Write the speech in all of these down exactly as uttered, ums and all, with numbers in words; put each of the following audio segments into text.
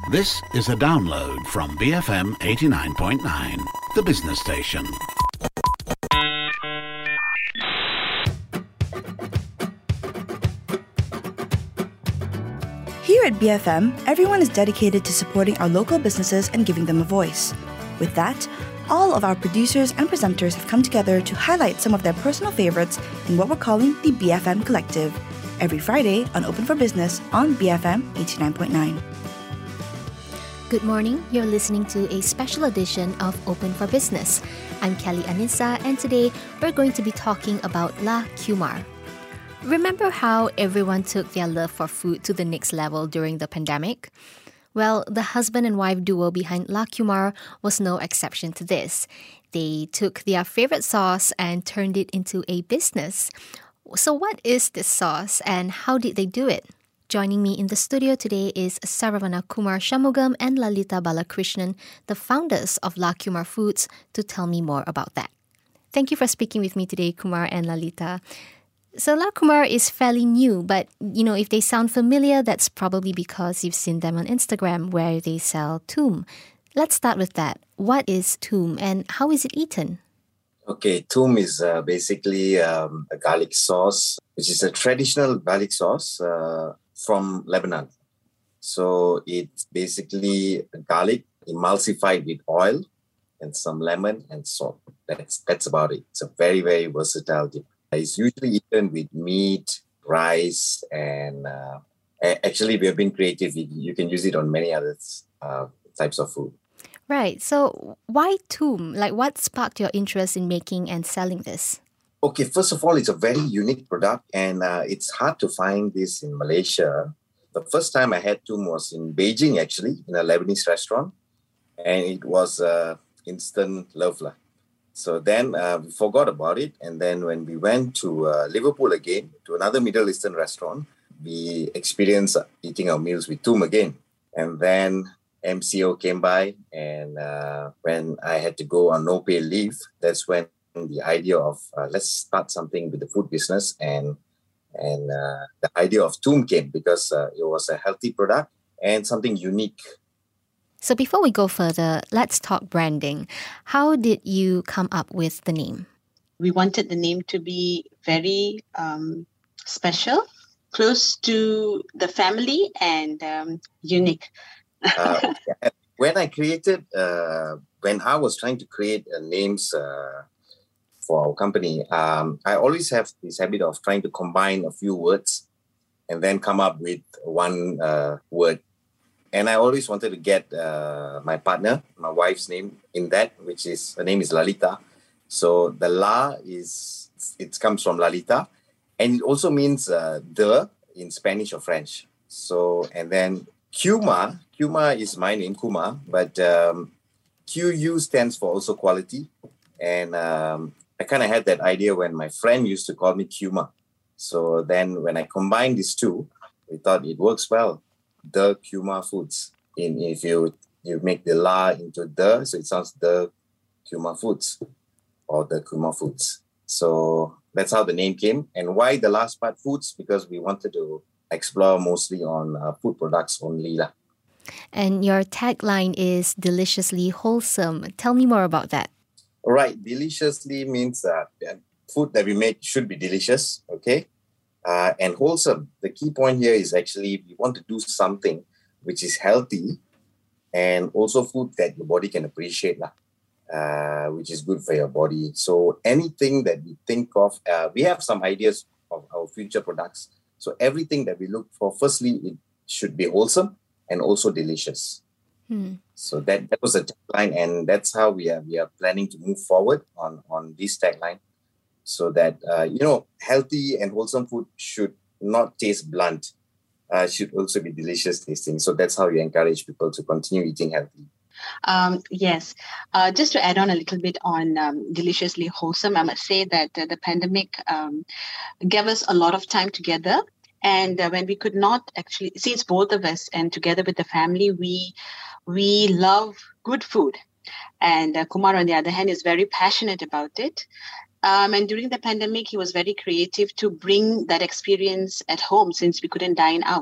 This is a download from B F M eighty-nine point nine, the business station. Here at B F M, everyone is dedicated to supporting our local businesses and giving them a voice. With that, all of our producers and presenters have come together to highlight some of their personal favorites in what we're calling the B F M Collective, every Friday on Open for Business on B F M eighty-nine point nine. Good morning, you're listening to a special edition of Open for Business. I'm Kelly Anissa, and today we're going to be talking about La Qumar. Remember how everyone took their love for food to the next level during the pandemic? Well, the husband and wife duo behind La Qumar was no exception to this. They took their favorite sauce and turned it into a business. So what is this sauce and how did they do it? Joining me in the studio today is Saravana Kumar Shanmugam and Lalita Balakrishnan, the founders of La Qumar Foods, to tell me more about that. Thank you for speaking with me today, Kumar and Lalita. So La Qumar is fairly new, but you know, if they sound familiar, that's probably because you've seen them on Instagram where they sell toom. Let's start with that. What is toom and how is it eaten? Okay, toom is uh, basically um, a garlic sauce, which is a traditional garlic sauce uh, from Lebanon. So it's basically garlic emulsified with oil and some lemon and salt. That's that's about it. It's a very, very versatile dip. It's usually eaten with meat, rice, and uh, actually we have been creative. You can use it on many other uh, types of food. Right. So why toom? Like, what sparked your interest in making and selling this? Okay, first of all, it's a very unique product and uh, it's hard to find this in Malaysia. The first time I had toom was in Beijing, actually, in a Lebanese restaurant. And it was uh, instant love. Lah. So then uh, we forgot about it. And then when we went to uh, Liverpool again, to another Middle Eastern restaurant, we experienced eating our meals with toom again. And then M C O came by, and uh, when I had to go on no pay leave, that's when the idea of uh, let's start something with the food business, and and uh, the idea of toom came because uh, it was a healthy product and something unique. So before we go further, let's talk branding. How did you come up with the name? We wanted the name to be very um, special, close to the family, and um, unique. uh, when I created, uh, when I was trying to create uh, names uh, for our company, um, I always have this habit of trying to combine a few words and then come up with one uh, word. And I always wanted to get uh, my partner, my wife's name in that, which is, her name is Lalita. So the La is, it comes from Lalita. And it also means uh, the in Spanish or French. So, and then Qumar, Qumar is my name, Kumar, but um, Q U stands for also quality. And um, I kind of had that idea when my friend used to call me Qumar. So then when I combined these two, we thought it works well. The Qumar Foods. In if you you make the La into the, so it sounds the Qumar Foods or the Qumar Foods. So that's how the name came. And why the last part foods? Because we wanted to explore mostly on uh, food products only. Lah. And your tagline is deliciously wholesome. Tell me more about that. All right. Deliciously means uh, food that we make should be delicious, okay? Uh, and wholesome. The key point here is actually we want to do something which is healthy and also food that your body can appreciate, lah, uh, which is good for your body. So anything that we think of, uh, we have some ideas of our future products. So everything that we look for, firstly, it should be wholesome and also delicious. Hmm. So that, that was the tagline, and that's how we are we are planning to move forward on, on this tagline. So that, uh, you know, healthy and wholesome food should not taste blunt. Uh, should also be delicious tasting. So that's how we encourage people to continue eating healthy. Um, yes. Uh, just to add on a little bit on um, deliciously wholesome, I must say that uh, the pandemic um, gave us a lot of time together. And uh, when we could not actually, since both of us and together with the family, we we love good food. And uh, Kumar, on the other hand, is very passionate about it. Um, and during the pandemic, he was very creative to bring that experience at home since we couldn't dine out.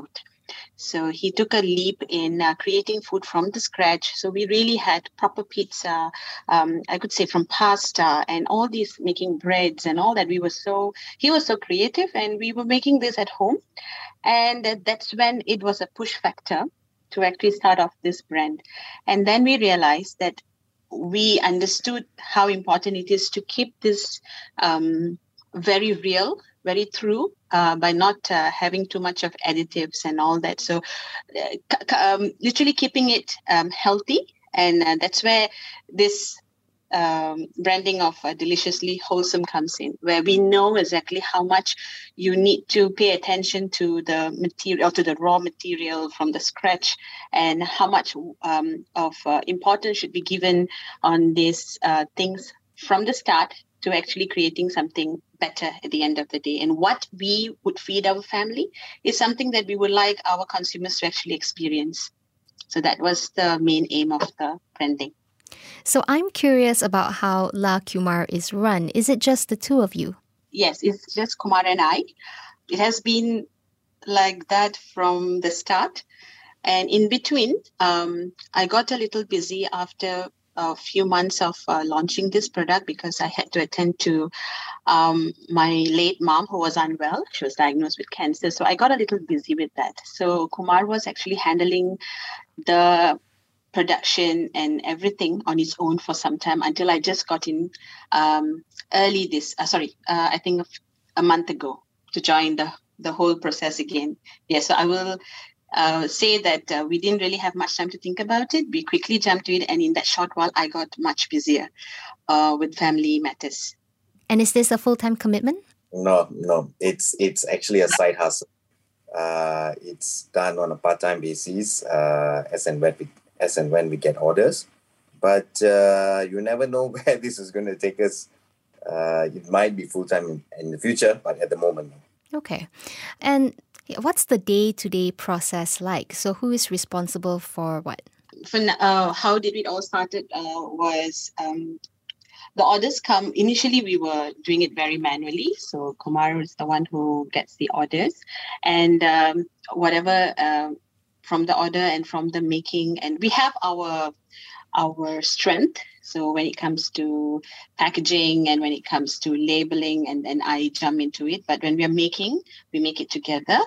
So he took a leap in uh, creating food from the scratch. So we really had proper pizza, um, I could say from pasta and all these making breads and all that. We were so, he was so creative and we were making this at home. And uh, that's when it was a push factor to actually start off this brand. And then we realized that we understood how important it is to keep this um, very real, very true, uh, by not uh, having too much of additives and all that. So uh, um, literally keeping it um, healthy. And uh, that's where this um, branding of uh, Deliciously Wholesome comes in, where we know exactly how much you need to pay attention to the material, to the raw material from the scratch, and how much um, of uh, importance should be given on these uh, things from the start to actually creating something better at the end of the day. And what we would feed our family is something that we would like our consumers to actually experience. So that was the main aim of the branding. So I'm curious about how La Qumar is run. Is it just the two of you? Yes, it's just Kumar and I. It has been like that from the start. And in between, um, I got a little busy after a few months of uh, launching this product because I had to attend to um, my late mom who was unwell. She was diagnosed with cancer. So I got a little busy with that. So Kumar was actually handling the production and everything on its own for some time until I just got in um, early this, uh, sorry, uh, I think a month ago to join the, the whole process again. Yeah, so I will uh, say that uh, we didn't really have much time to think about it. We quickly jumped to it, and in that short while, I got much busier uh, with family matters. And is this a full-time commitment? No, no, it's it's actually a side hustle. Uh, it's done on a part-time basis uh, as and when we as and when we get orders. But uh, you never know where this is going to take us. Uh, it might be full-time in, in the future, but at the moment, no. Okay. And what's the day-to-day process like? So who is responsible for what? For, uh, how did it all started uh, was um, the orders come. Initially, we were doing it very manually. So Kumar is the one who gets the orders. And um, whatever... Uh, from the order and from the making, and we have our our strength. So when it comes to packaging and when it comes to labeling, and then I jump into it. But when we are making, we make it together.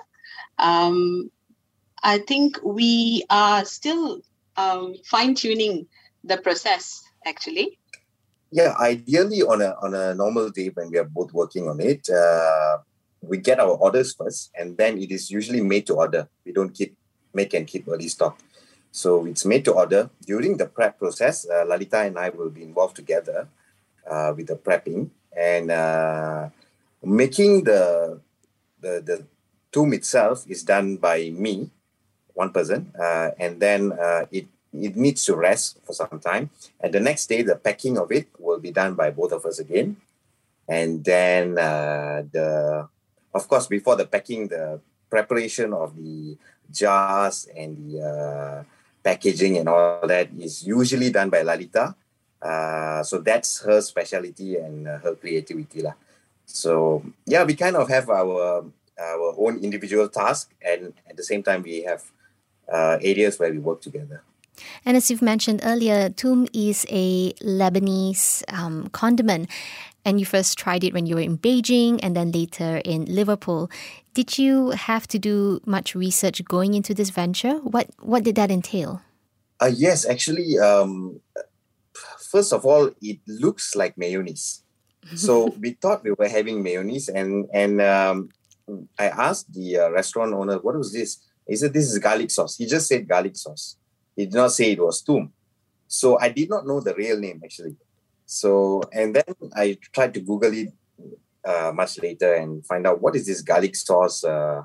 Um, I think we are still um, fine-tuning the process, actually. Yeah, ideally on a on a normal day when we are both working on it, uh, we get our orders first, and then it is usually made to order. We don't keep make and keep early stock. So it's made to order. During the prep process, uh, Lalita and I will be involved together uh, with the prepping and uh, making the, the the tomb itself is done by me, one person, uh, and then uh, it it needs to rest for some time. And the next day, the packing of it will be done by both of us again. And then uh, the of course before the packing, the preparation of the jars and the uh, packaging and all that is usually done by Lalita. Uh, so that's her specialty and uh, her creativity lah. So yeah, we kind of have our our own individual task, and at the same time we have uh, areas where we work together. And as you've mentioned earlier, Toom is a Lebanese um, condiment, and you first tried it when you were in Beijing and then later in Liverpool. Did you have to do much research going into this venture? What what did that entail? Uh, yes, actually, um, first of all, it looks like mayonnaise. So we thought we were having mayonnaise, and and um, I asked the uh, restaurant owner, what was this? He said, this is garlic sauce. He just said garlic sauce. He did not say it was Toom. So I did not know the real name, actually. So, and then I tried to Google it uh, much later and find out what is this garlic sauce uh,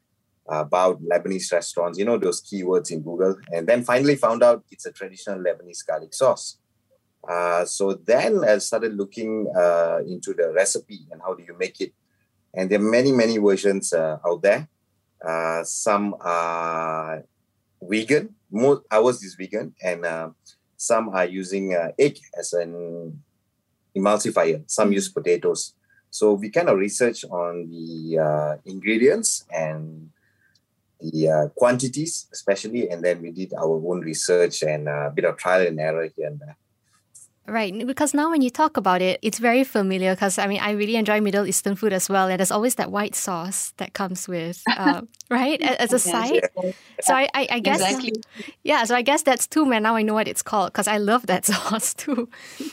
about Lebanese restaurants, you know, those keywords in Google. And then finally found out it's a traditional Lebanese garlic sauce. Uh, so then I started looking uh, into the recipe and how do you make it. And there are many, many versions uh, out there. Uh, some are vegan. Most, ours is vegan. And uh, some are using uh, egg as an emulsifier. Some use potatoes. So we kind of research on the uh, ingredients and the uh, quantities, especially, and then we did our own research and a bit of trial and error here and there. Right, because now when you talk about it, it's very familiar because, I mean, I really enjoy Middle Eastern food as well. And there's always that white sauce that comes with, uh, right, as a side. Yeah. So I, I, I guess, exactly. yeah, so I guess that's Toom, and now I know what it's called because I love that sauce too.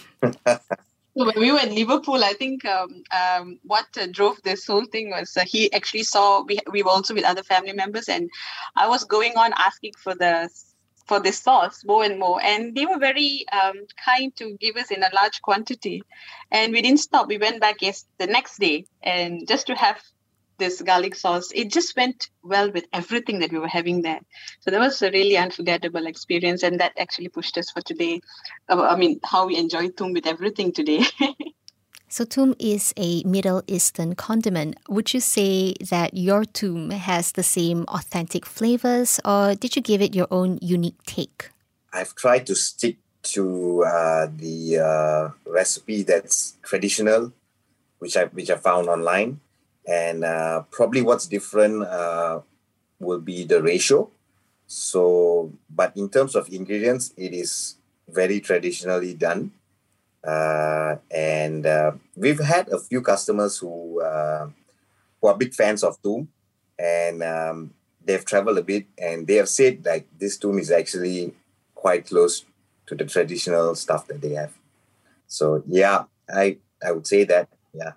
So when we were in Liverpool, I think um, um, what uh, drove this whole thing was uh, he actually saw, we, we were also with other family members, and I was going on asking for the for this sauce more and more. And they were very um, kind to give us in a large quantity. And we didn't stop. We went back yes, the next day and just to have this garlic sauce. It just went well with everything that we were having there. So that was a really unforgettable experience. And that actually pushed us for today. I mean, how we enjoy Toom with everything today. So Toom is a Middle Eastern condiment. Would you say that your Toom has the same authentic flavors, or did you give it your own unique take? I've tried to stick to uh, the uh, recipe that's traditional, which I which I found online, and uh, probably what's different uh, will be the ratio. So, but in terms of ingredients, it is very traditionally done. Uh, and uh, we've had a few customers who uh, who are big fans of Toom, and um, they've traveled a bit, and they have said like this Toom is actually quite close to the traditional stuff that they have. So yeah, I I would say that, yeah.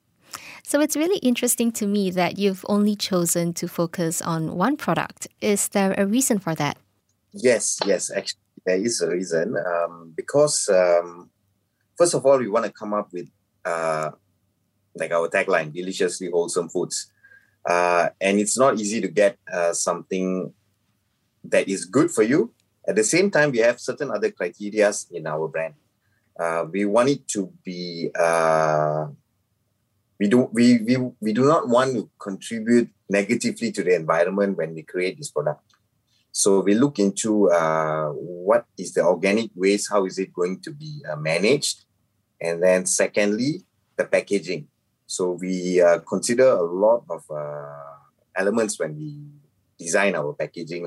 So it's really interesting to me that you've only chosen to focus on one product. Is there a reason for that? Yes, yes, actually there is a reason. Um, because um, first of all, we want to come up with uh, like our tagline, deliciously wholesome foods. Uh, and it's not easy to get uh, something that is good for you. At the same time, we have certain other criteria in our brand. Uh, we want it to be, uh, we, do, we, we, we do not want to contribute negatively to the environment when we create this product. So we look into uh, what is the organic waste, how is it going to be uh, managed? And then secondly, the packaging. So we uh, consider a lot of uh, elements when we design our packaging.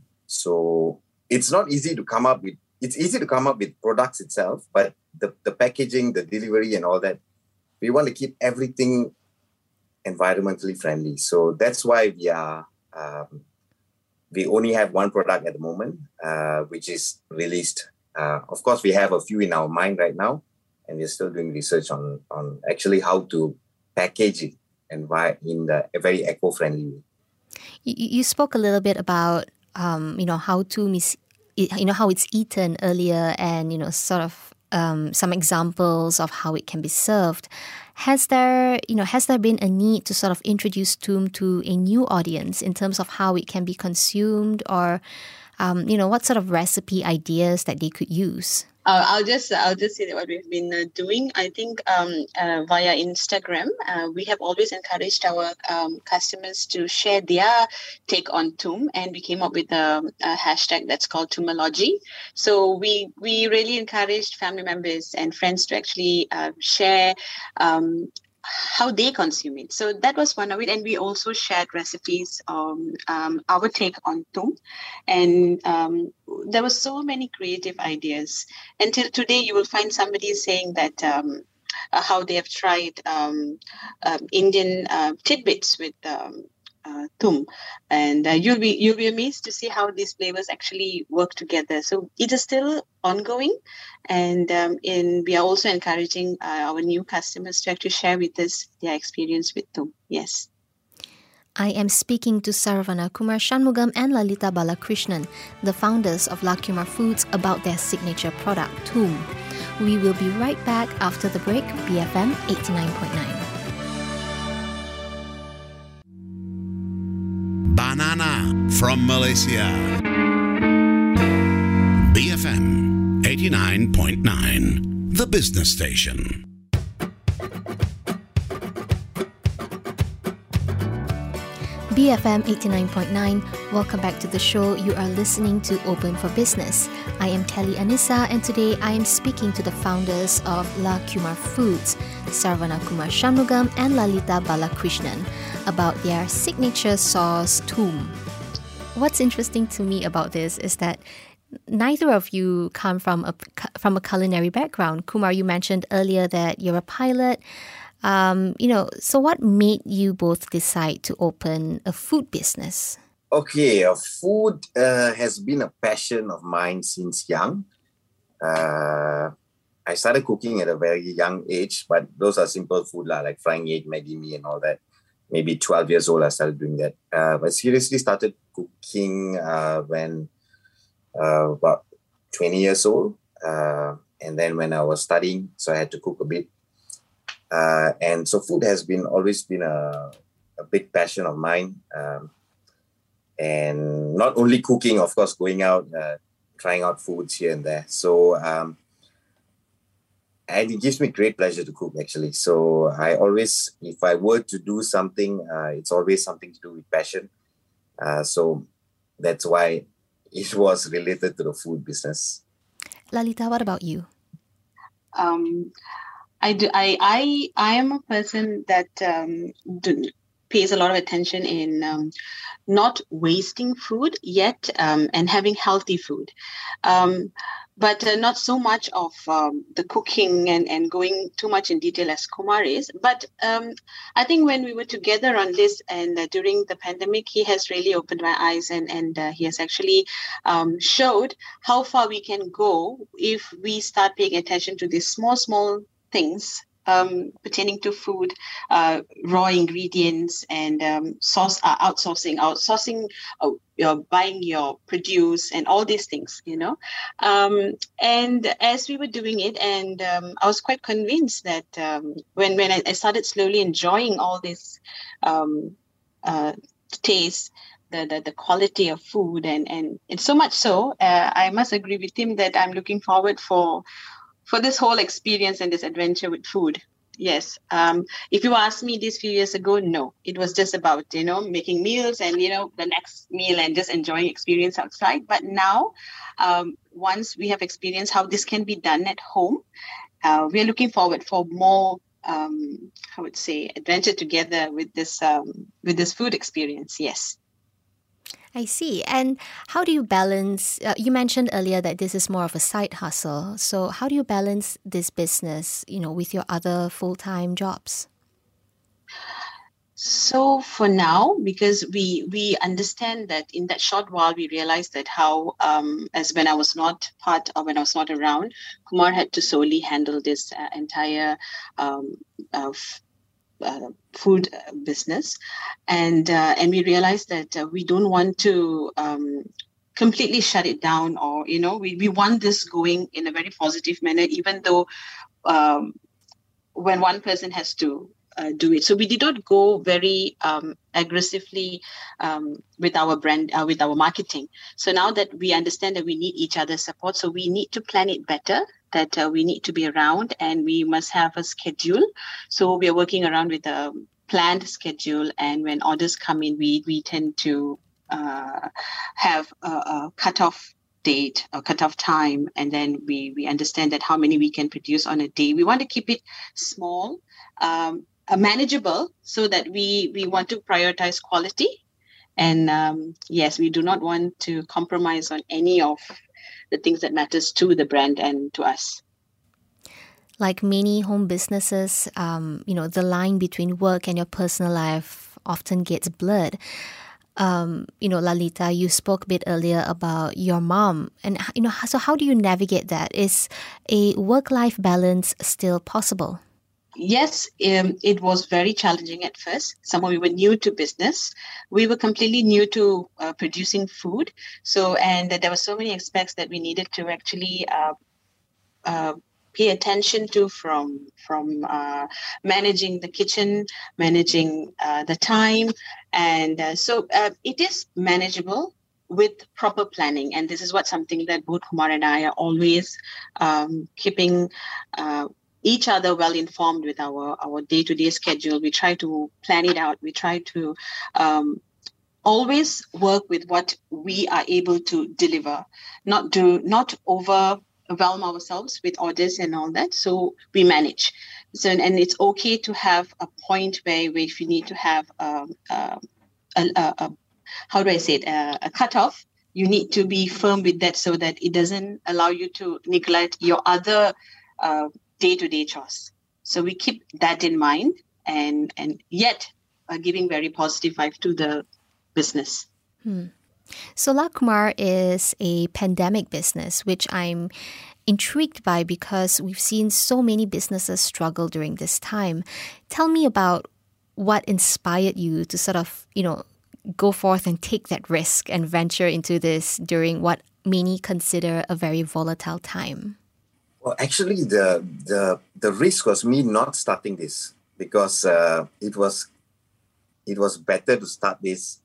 So it's not easy to come up with, it's easy to come up with products itself, but the, the packaging, the delivery and all that, we want to keep everything environmentally friendly. So that's why we are, um, we only have one product at the moment, uh, which is released. Uh, of course, we have a few in our mind right now, and we're still doing research on, on actually how to package it and why in the, a very eco-friendly way. You, you spoke a little bit about, um, you know, how Toom is, you know, how it's eaten earlier and, you know, sort of um, some examples of how it can be served. Has there, you know, has there been a need to sort of introduce Toom to a new audience in terms of how it can be consumed, or, um, you know, what sort of recipe ideas that they could use? Uh, I'll just I'll just say that what we've been uh, doing. I think um, uh, via Instagram, uh, we have always encouraged our um, customers to share their take on Toom, and we came up with a, a hashtag that's called Toomology. So we we really encouraged family members and friends to actually uh, share Um, how they consume it. So that was one of it. And we also shared recipes on um, our take on Toom. And um, there were so many creative ideas. Until today, you will find somebody saying that um, uh, how they have tried um, uh, Indian uh, tidbits with um, uh, Toom. And uh, you'll be you'll be amazed to see how these flavors actually work together. So it is still ongoing. And um, in, we are also encouraging uh, our new customers to actually share with us their experience with Toom. Yes. I am speaking to Saravana Kumar Shanmugam and Lalita Balakrishnan, the founders of La Kumar Foods, about their signature product, Toom. We will be right back after the break. B F M eighty-nine point nine. Banana from Malaysia. B F M eighty-nine point nine, the business station. B F M eighty-nine point nine, welcome back to the show. You are listening to Open for Business. I am Kelly Anissa, and today I am speaking to the founders of La Kumar Foods, Saravana Kumar Shanmugam and Lalita Balakrishnan, about their signature sauce, Toom. what's interesting to me about this is that neither of you come from a from a culinary background. Kumar, you mentioned earlier that you're a pilot. Um, you know, so what made you both decide to open a food business? Okay, uh, food uh, has been a passion of mine since young. Uh, I started cooking at a very young age, but those are simple food lah, like frying egg, Maggi mee and all that. Maybe twelve years old, I started doing that. Uh, but seriously started cooking uh, when uh, about twenty years old. Uh, and then when I was studying, so I had to cook a bit. Uh, and so food has been always been a, a big passion of mine. Um, and not only cooking, of course, going out, uh, trying out foods here and there. So um, and it gives me great pleasure to cook, actually. So I always, if I were to do something, uh, it's always something to do with passion. Uh, so that's why it was related to the food business. Lalita, what about you? Um, I do. I I I am a person that um, do, pays a lot of attention in um, not wasting food yet um, and having healthy food, um, but uh, not so much of um, the cooking and, and going too much in detail as Kumar is. But um, I think when we were together on this and uh, during the pandemic, he has really opened my eyes and and uh, he has actually um, showed how far we can go if we start paying attention to these small small things um, pertaining to food, uh, raw ingredients and um, source uh, outsourcing, outsourcing, uh, you're buying your produce and all these things, you know. Um, and as we were doing it, and um, I was quite convinced that um, when when I, I started slowly enjoying all this um, uh, taste, the, the the quality of food, and and, and so much so, uh, I must agree with him that I'm looking forward for. for this whole experience and this adventure with food. Yes. Um, if you asked me this few years ago, no, it was just about, you know, making meals and, you know, the next meal and just enjoying experience outside. But now, um, once we have experienced how this can be done at home, uh, we're looking forward for more, um, I would say, adventure together with this, um, with this food experience. Yes. I see. And how do you balance, uh, you mentioned earlier that this is more of a side hustle. So how do you balance this business, you know, with your other full-time jobs? So for now, because we we understand that in that short while, we realized that how, um, as when I was not part or when I was not around, Kumar had to solely handle this uh, entire um, uh, Uh, food business, and uh, and we realized that uh, we don't want to um, completely shut it down, or you know we, we want this going in a very positive manner, even though um, when one person has to uh, do it. So we did not go very um, aggressively um, with our brand, uh, with our marketing. So now that we understand that we need each other's support, so we need to plan it better, that uh, we need to be around and we must have a schedule. So we are working around with a planned schedule. And when orders come in, we, we tend to uh, have a, a cutoff date or cutoff time. And then we, we understand that how many we can produce on a day. We want to keep it small, um, uh, manageable, so that we, we want to prioritize quality. And um, yes, we do not want to compromise on any of the things that matters to the brand and to us. Like many home businesses, um, you know, the line between work and your personal life often gets blurred. Um, you know, Lalita, you spoke a bit earlier about your mom. And, you know, so how do you navigate that? Is a work-life balance still possible? Yes, um, it was very challenging at first. Some of we were new to business. We were completely new to uh, producing food. So, and there were so many aspects that we needed to actually uh, uh, pay attention to, from from uh, managing the kitchen, managing uh, the time. And uh, so uh, it is manageable with proper planning. And this is what something that both Kumar and I are always um, keeping uh, each other well informed with our, our day-to-day schedule. We try to plan it out. We try to um, always work with what we are able to deliver, not do not overwhelm ourselves with orders and all that. So we manage. So, and it's okay to have a point where, where if you need to have um, uh, a, a, how do I say it, uh, a cutoff, you need to be firm with that so that it doesn't allow you to neglect your other uh, day-to-day chores. So we keep that in mind, and and yet uh, giving very positive vibe to the business. Hmm. So La Kumar is a pandemic business, which I'm intrigued by because we've seen so many businesses struggle during this time. Tell me about what inspired you to sort of, you know, go forth and take that risk and venture into this during what many consider a very volatile time? Well, actually, the the the risk was me not starting this because uh, it was it was better to start this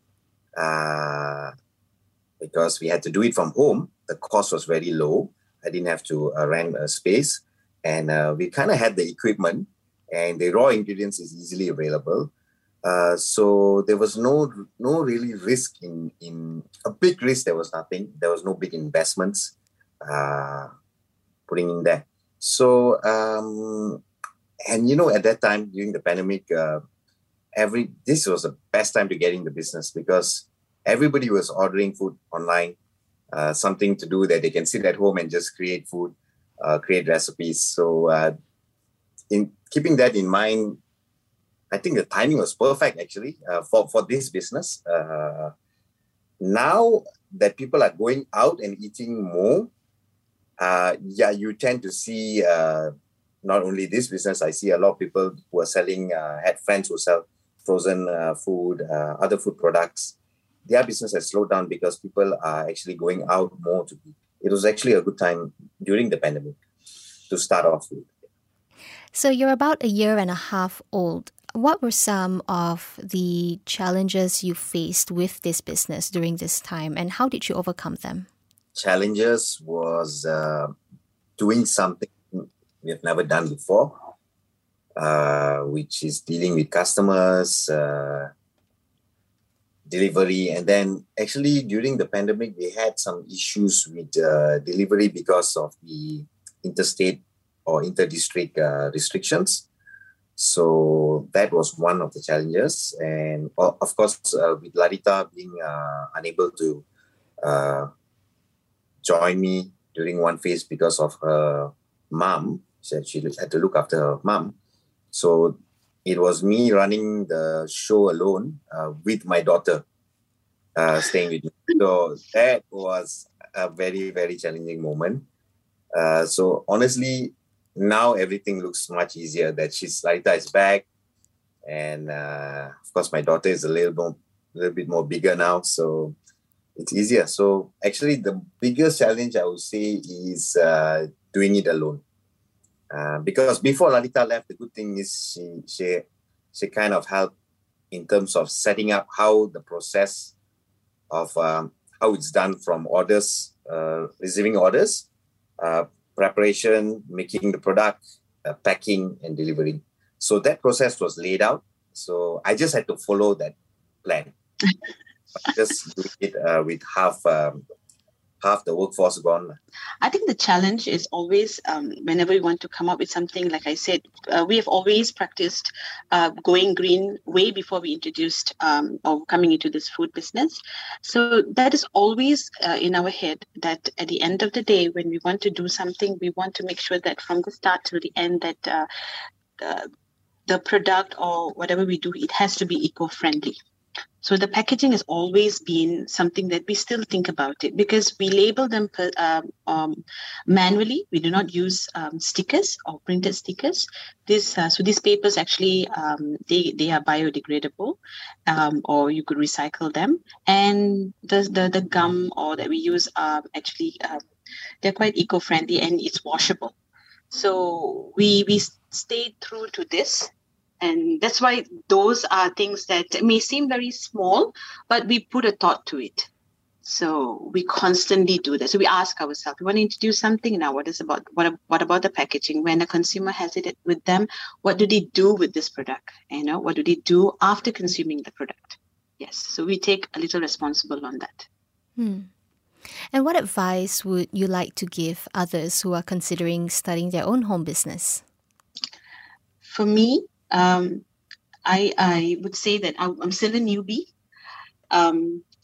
uh, because we had to do it from home. The cost was very low. I didn't have to uh, rent a space, and uh, we kind of had the equipment, and the raw ingredients is easily available. Uh, so there was no no really risk in in a big risk. There was nothing. There was no big investments uh, putting in there. So um, and you know, at that time during the pandemic, uh, every this was the best time to get in the business because everybody was ordering food online, uh, something to do that they can sit at home and just create food, uh, create recipes. So uh, in keeping that in mind, I think the timing was perfect actually uh, for, for this business. Uh, now that people are going out and eating more, uh, yeah, you tend to see uh, not only this business, I see a lot of people who are selling, uh, had friends who sell frozen uh, food, uh, other food products. Their business has slowed down because people are actually going out more to eat. It was actually a good time during the pandemic to start off with. So you're about a year and a half old. What were some of the challenges you faced with this business during this time, and how did you overcome them? Challenges was uh, doing something we have never done before, uh, which is dealing with customers, uh, delivery. And then actually during the pandemic, we had some issues with uh, delivery because of the interstate or inter-district uh, restrictions. So that was one of the challenges. And uh, of course, uh, with Larita being uh, unable to uh, join me during one phase because of her mom, she said she had to look after her mom. So it was me running the show alone uh, with my daughter uh, staying with me. So that was a very, very challenging moment. Uh, so honestly, now everything looks much easier that she's Larita is back, and uh, of course my daughter is a little more, little bit more bigger now, so it's easier. So actually, the biggest challenge I would say is uh, doing it alone, uh, because before Larita left, the good thing is she she she kind of helped in terms of setting up how the process of um, how it's done from orders, uh, receiving orders. Uh, preparation, making the product, uh, packing and delivering. So that process was laid out. So I just had to follow that plan. Just do it uh, with half um, half the workforce gone. I think the challenge is always um, whenever we want to come up with something, like I said, uh, we have always practiced uh, going green way before we introduced um, or coming into this food business. So that is always uh, in our head that at the end of the day, when we want to do something, we want to make sure that from the start till the end that uh, uh, the product or whatever we do, it has to be eco-friendly. So the packaging has always been something that we still think about it because we label them per, um, um, manually. We do not use um, stickers or printed stickers. This uh, so these papers actually um, they they are biodegradable, um, or you could recycle them. And the the, the gum or that we use are actually uh, they're quite eco-friendly and it's washable. So we we stayed true to this. And that's why those are things that may seem very small, but we put a thought to it. So we constantly do that. So we ask ourselves, we want to introduce something now. What is about what, what about the packaging? When a consumer has it with them, what do they do with this product? You know, what do they do after consuming the product? Yes. So we take a little responsible on that. Hmm. And what advice would you like to give others who are considering starting their own home business? For me, Um, I I would say that I'm still a newbie. Um,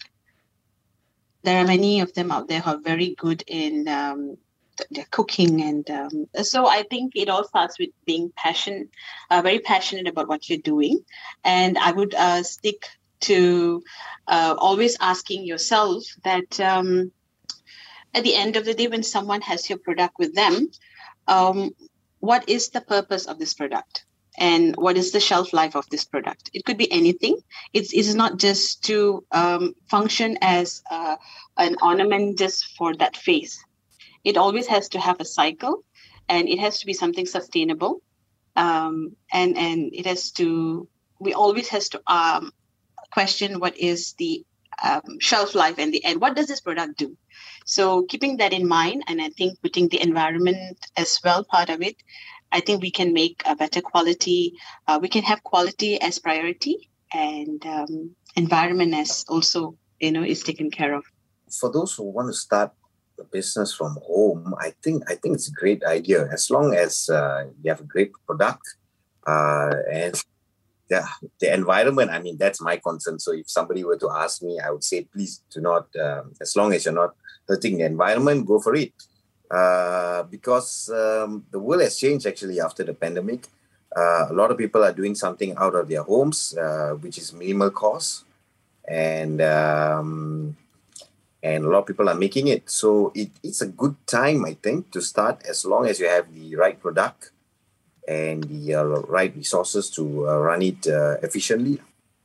there are many of them out there who are very good in um, th- their cooking. And um, so I think it all starts with being passionate, uh, very passionate about what you're doing. And I would uh, stick to uh, always asking yourself that um, at the end of the day, when someone has your product with them, um, what is the purpose of this product? And what is the shelf life of this product? It could be anything. It's, it's not just to um, function as uh, an ornament just for that phase. It always has to have a cycle, and it has to be something sustainable. Um, and, and it has to, we always has to um, question what is the um, shelf life and the end. What does this product do? So keeping that in mind, and I think putting the environment as well part of it, I think we can make a better quality. Uh, we can have quality as priority, and um, environment as also, you know, is taken care of. For those who want to start a business from home, I think I think it's a great idea, as long as uh, you have a great product uh, and the, the environment. I mean, that's my concern. So if somebody were to ask me, I would say, please do not, um, as long as you're not hurting the environment, go for it. Uh, because um, the world has changed actually after the pandemic. Uh, a lot of people are doing something out of their homes, uh, which is minimal cost, and um, and a lot of people are making it. So it, it's a good time, I think, to start, as long as you have the right product and the uh, right resources to uh, run it uh, efficiently.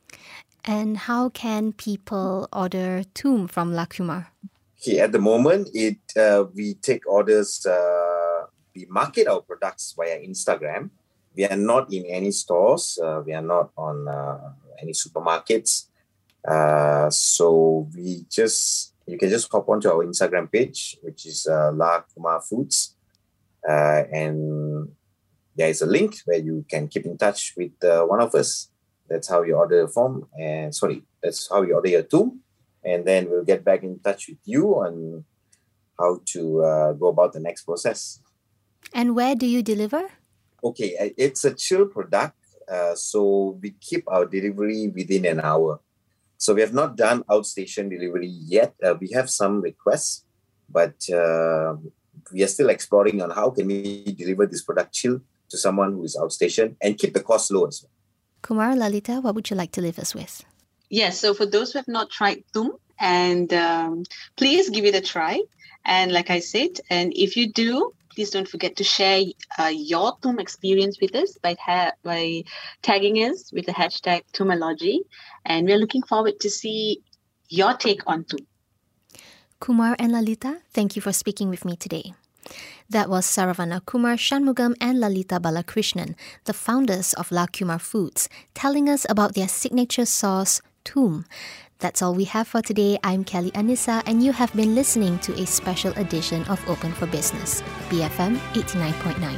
And how can people order Toom from La Kumar? Okay, at the moment, it uh, we take orders, uh, we market our products via Instagram. We are not in any stores. Uh, we are not on uh, any supermarkets. Uh, so we just, you can just hop onto our Instagram page, which is uh, La Kumar Foods. Uh, and there is a link where you can keep in touch with uh, one of us. That's how you order a form. And sorry, that's how you order your Toom. And then we'll get back in touch with you on how to uh, go about the next process. And where do you deliver? Okay, it's a chill product. Uh, so we keep our delivery within an hour. So we have not done outstation delivery yet. Uh, we have some requests, but uh, we are still exploring on how can we deliver this product chill to someone who is outstation and keep the cost low as well. Kumar, Lalita, what would you like to leave us with? Yes, so for those who have not tried Toom, and um, please give it a try. And like I said, and if you do, please don't forget to share uh, your Toom experience with us by, ha- by tagging us with the hashtag Toomology. And we're looking forward to see your take on Toom. Kumar and Lalita, thank you for speaking with me today. That was Saravana Kumar Shanmugam and Lalita Balakrishnan, the founders of La Kumar Foods, telling us about their signature sauce, Toom. That's all we have for today. I'm Kelly Anissa, and you have been listening to a special edition of Open for Business, B F M eighty-nine point nine.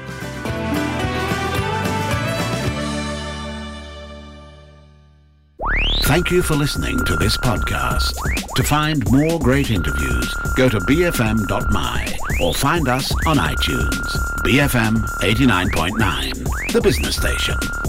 Thank you for listening to this podcast. To find more great interviews, go to b f m dot m y or find us on iTunes. B F M eighty-nine point nine, the business station.